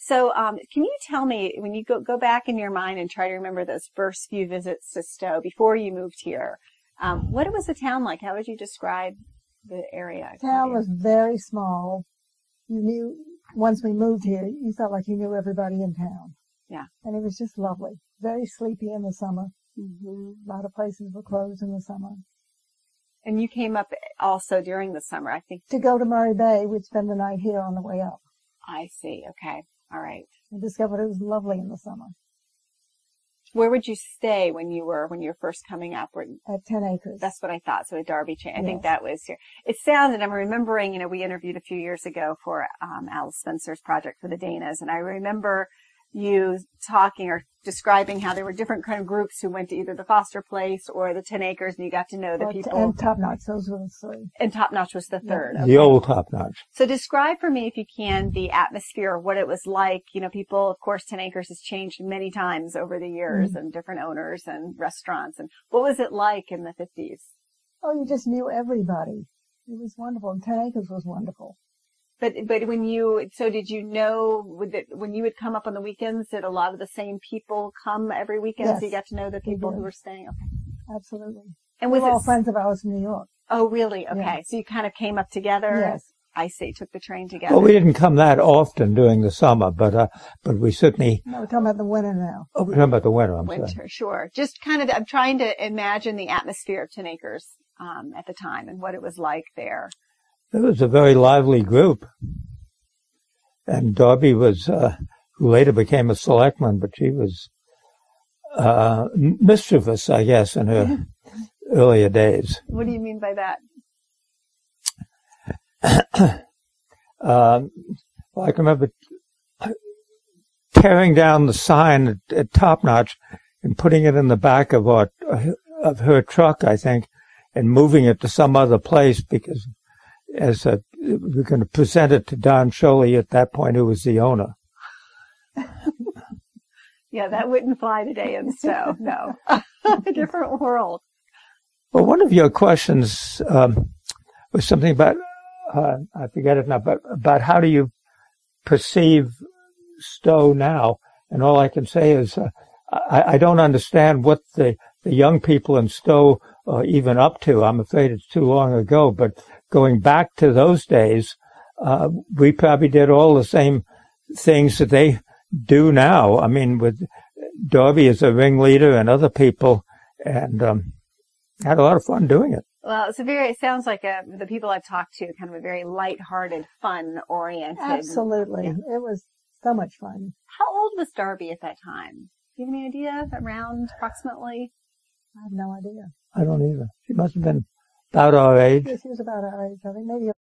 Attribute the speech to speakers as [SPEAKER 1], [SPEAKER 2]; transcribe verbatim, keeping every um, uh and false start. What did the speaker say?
[SPEAKER 1] So um, can you tell me, when you go, go back in your mind and try to remember those first few visits to Stowe before you moved here, um, what was the town like? How would you describe the area?
[SPEAKER 2] The town was very small. You knew, once we moved here, you felt like you knew everybody in town.
[SPEAKER 1] Yeah.
[SPEAKER 2] And it was just lovely. Very sleepy in the summer.
[SPEAKER 1] Mm-hmm.
[SPEAKER 2] A lot of places were closed in the summer.
[SPEAKER 1] And you came up also during the summer, I think.
[SPEAKER 2] To go to Murray Bay, we'd spend the night here on the way up.
[SPEAKER 1] I see. Okay. All right.
[SPEAKER 2] I discovered it was lovely in the summer.
[SPEAKER 1] Where would you stay when you were when you were first coming up?
[SPEAKER 2] At ten acres.
[SPEAKER 1] That's what I thought. So a Darby chain. I
[SPEAKER 2] yes.
[SPEAKER 1] think that was here. It sounded, I'm remembering, you know, we interviewed a few years ago for um, Alice Spencer's project for the Danas, and I remember you talking or describing how there were different kind of groups who went to either the Foster Place or the ten acres, and you got to know the
[SPEAKER 2] or
[SPEAKER 1] people.
[SPEAKER 2] And Top Notch, those were the three.
[SPEAKER 1] And Top Notch was the third.
[SPEAKER 2] Yeah.
[SPEAKER 1] Okay.
[SPEAKER 3] The old Top Notch.
[SPEAKER 1] So describe for me, if you can, the atmosphere of what it was like. You know, people, of course, ten acres has changed many times over the years, mm-hmm. and different owners and restaurants. And what was it like in the fifties?
[SPEAKER 2] Oh, you just knew everybody. It was wonderful. And ten acres was wonderful.
[SPEAKER 1] But but when you, so did you know, with it, when you would come up on the weekends, did a lot of the same people come every weekend?
[SPEAKER 2] Yes,
[SPEAKER 1] so you got to know the people who were staying? Okay.
[SPEAKER 2] Absolutely.
[SPEAKER 1] And was
[SPEAKER 2] we were all
[SPEAKER 1] it,
[SPEAKER 2] friends of ours from New York.
[SPEAKER 1] Oh, really? Okay.
[SPEAKER 2] Yeah.
[SPEAKER 1] So you kind of came up together?
[SPEAKER 2] Yes.
[SPEAKER 1] I see. Took the train together.
[SPEAKER 3] Well, we didn't come that often during the summer, but uh, but we certainly.
[SPEAKER 2] No, we're talking about the winter now.
[SPEAKER 3] Oh, we're talking about the winter. I'm
[SPEAKER 1] winter,
[SPEAKER 3] sorry.
[SPEAKER 1] Sure. Just kind of, I'm trying to imagine the atmosphere of ten acres um, at the time and what it was like there.
[SPEAKER 3] It was a very lively group. And Darby was, uh, who later became a selectman, but she was, uh, mischievous, I guess, in her earlier days.
[SPEAKER 1] What do you mean by that?
[SPEAKER 3] um, well, I can remember tearing down the sign at, at Top Notch and putting it in the back of our, of her truck, I think, and moving it to some other place because as a, we were going to present it to Don Sholey at that point, who was the owner.
[SPEAKER 1] Yeah, that wouldn't fly today in Stowe. No, a different world.
[SPEAKER 3] Well, one of your questions um, was something about, uh, I forget it now, but about how do you perceive Stowe now? And all I can say is uh, I, I don't understand what the, the young people in Stowe are even up to. I'm afraid it's too long ago, but going back to those days, uh, we probably did all the same things that they do now. I mean, with Darby as a ringleader and other people, and um, had a lot of fun doing it.
[SPEAKER 1] Well, it's a very, it sounds like a, the people I've talked to, kind of a very light-hearted, fun-oriented.
[SPEAKER 2] Absolutely.
[SPEAKER 1] Yeah.
[SPEAKER 2] It was so much fun.
[SPEAKER 1] How old was Darby at that time? Do you have any idea? Around approximately?
[SPEAKER 2] I have no idea.
[SPEAKER 3] I don't either. She must have been about our age.
[SPEAKER 2] Yes, she was about our age. I think maybe